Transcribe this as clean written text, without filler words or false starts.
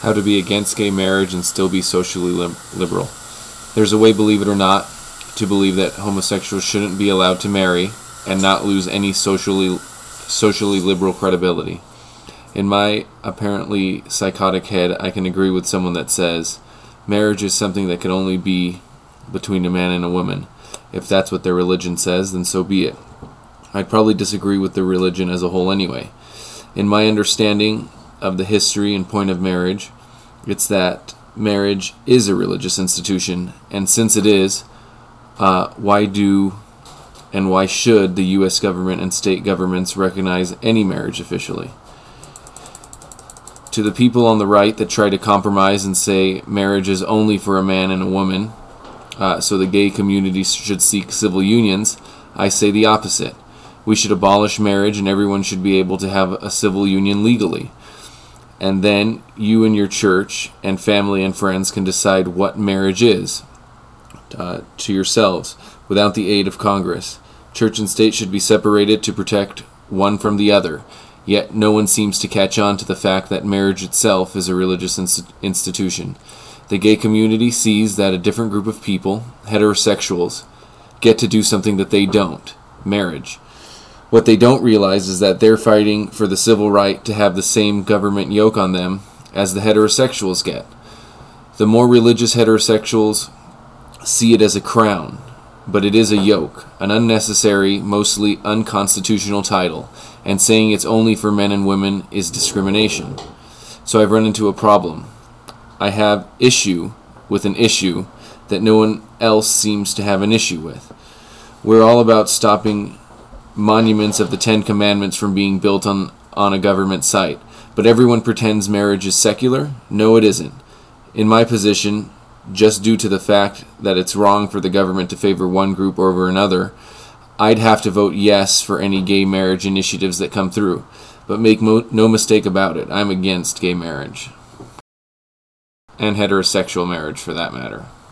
How to be against gay marriage and still be socially liberal. There's a way, believe it or not, to believe that homosexuals shouldn't be allowed to marry and not lose any socially liberal credibility. In my apparently psychotic head, I can agree with someone that says marriage is something that can only be between a man and a woman. If that's what their religion says, then so be it. I'd probably disagree with the religion as a whole anyway. In my understanding of the history and point of marriage, it's that marriage is a religious institution, and since it is, why should the U.S. government and state governments recognize any marriage officially? To the people on the right that try to compromise and say marriage is only for a man and a woman, so the gay community should seek civil unions, I say the opposite. We should abolish marriage and everyone should be able to have a civil union legally. And then you and your church and family and friends can decide what marriage is to yourselves without the aid of Congress. Church and state should be separated to protect one from the other. Yet no one seems to catch on to the fact that marriage itself is a religious institution. The gay community sees that a different group of people, heterosexuals, get to do something that they don't, marriage. What they don't realize is that they're fighting for the civil right to have the same government yoke on them as the heterosexuals get. The more religious heterosexuals see it as a crown, but it is a yoke, an unnecessary, mostly unconstitutional title, and saying it's only for men and women is discrimination. So I've run into a problem. I have issue with an issue that no one else seems to have an issue with. We're all about stopping monuments of the Ten Commandments from being built on a government site, but everyone pretends marriage is secular? No, it isn't. In my position, just due to the fact that it's wrong for the government to favor one group over another, I'd have to vote yes for any gay marriage initiatives that come through. But make no mistake about it, I'm against gay marriage. And heterosexual marriage, for that matter.